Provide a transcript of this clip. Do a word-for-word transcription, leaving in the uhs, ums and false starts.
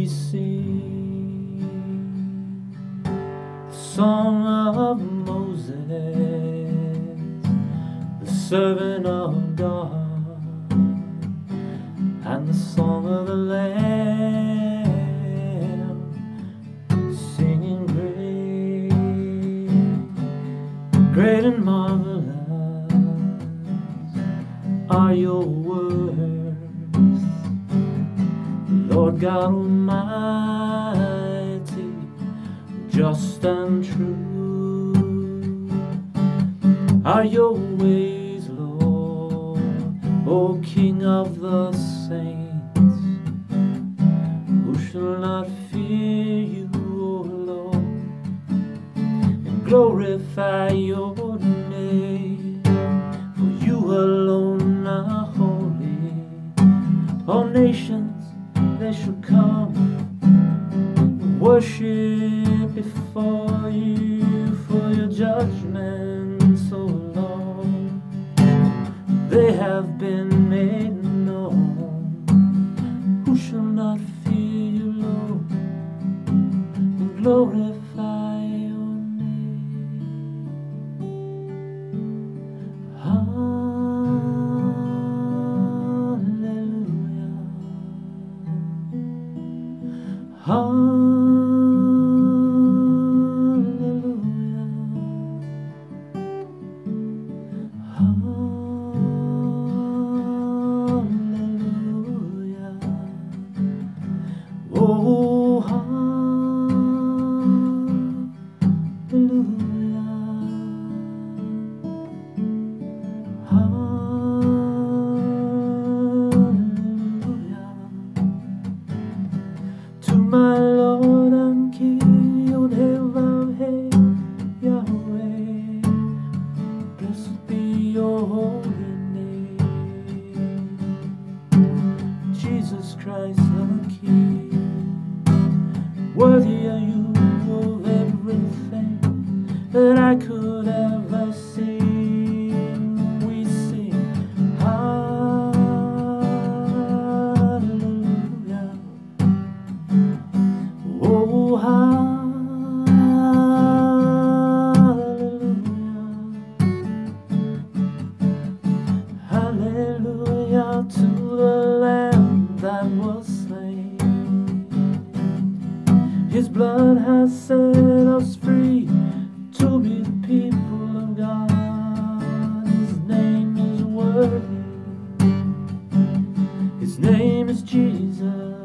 we sing the song of Moses, the servant of God, and the song of the Lamb, singing great, great and marvelous are your words, Lord God Almighty, just and true are your ways, Lord, O King of the saints. Who shall not fear you, O Lord, and glorify your name? For you alone are holy. All nations, they shall come and worship before you, for your judgments, O Lord, they have been made known. Who shall not fear you, Lord, and glorify your name? Hallelujah. Hallelujah. Hallelujah. Oh, hallelujah. Hallelujah. To my Lord and King, Yod-Heh-Vav-Heh, Yahweh, blessed be your holy name. Jesus Christ the King, worthy are you of everything that I could ever sing. We sing hallelujah. Oh, hallelujah. Hallelujah to the Lamb that was slain. His blood has set us free to be the people of God. His name is worthy. His name is Jesus.